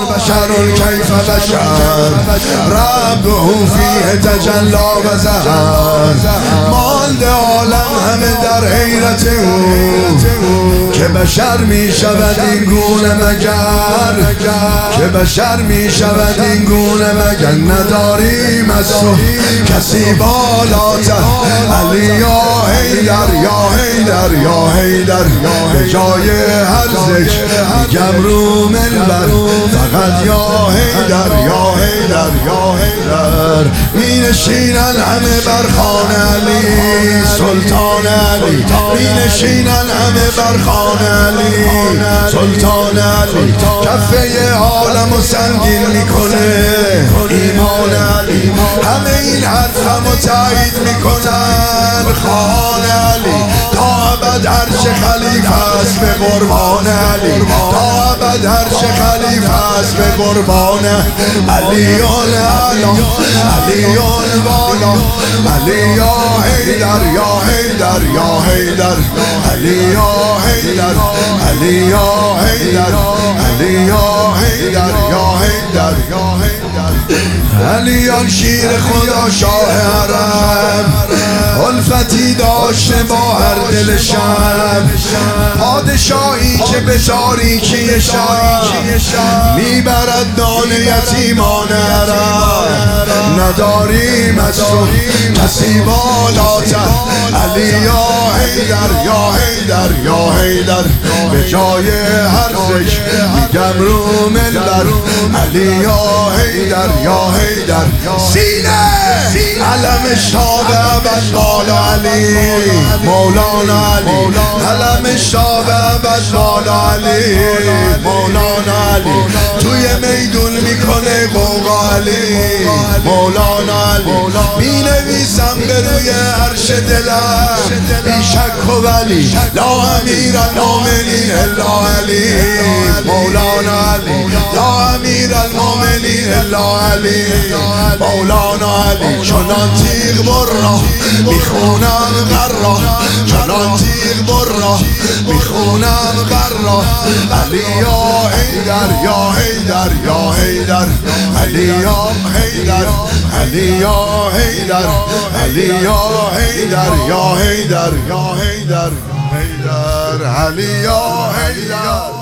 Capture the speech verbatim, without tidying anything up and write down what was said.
بشر کیف بشر ربه فیه تجلی و ظهر مانده عالم همه در حیرت او که بشر می شود این گونه مگر که بشر می شود این گونه مگر نداریم از تو کسی بالاتر علی یا حیدر یا حیدر یا حیدر به جای هر ذکر میگم رو منبر فقط یا حیدر یا حیدر یا حیدر می نشینن همه بر خوان علی سلطان علی می نشینن همه بر خوان علی سلطان علی کفه عالم و سنگین میکنه ایمان علی همه این حرفم و تایید میکنن خوان علی تا ابد عرش خلیفه است به قربان علی تا ابد عرش خلیفه است به قربان علیون علا علیون بالا علی یا حیدر یا حیدر یا حیدر علی یا حیدر علی یا حیدر علی یا حیدر یا حیدر یا حیدر علیان شیر خدا شاه حرم الفتی داشته با هر دل شب پادشاهی که به تاریکی شب میبرد نان یتیمان حرم نداریم از تو کسی بالاتر علی یا حیدر یا حیدر یا حیدر به جای هر ذکر میگم رو منبر علی یا حیدر یا حیدر سینه علم شاب ابد بالا علی مولانا علی علم شاب ابد بالا علی مولانا علی توی میدون میکنه قوقا علی مولانا علی می نویسم به روی عرش دلم بی شک و ولی لا امیر المؤمنین الا علی مولانا علی لا امیر المؤمنین الا علی مولانا علی چنان تیغ برا میخونم غرا چنان تیغ برا میخونم غرا علی یا حیدر یا حیدر یا حیدر علی یا حیدر علی یا حیدر علی یا حیدر یا حیدر یا حیدر حیدر علی یا حیدر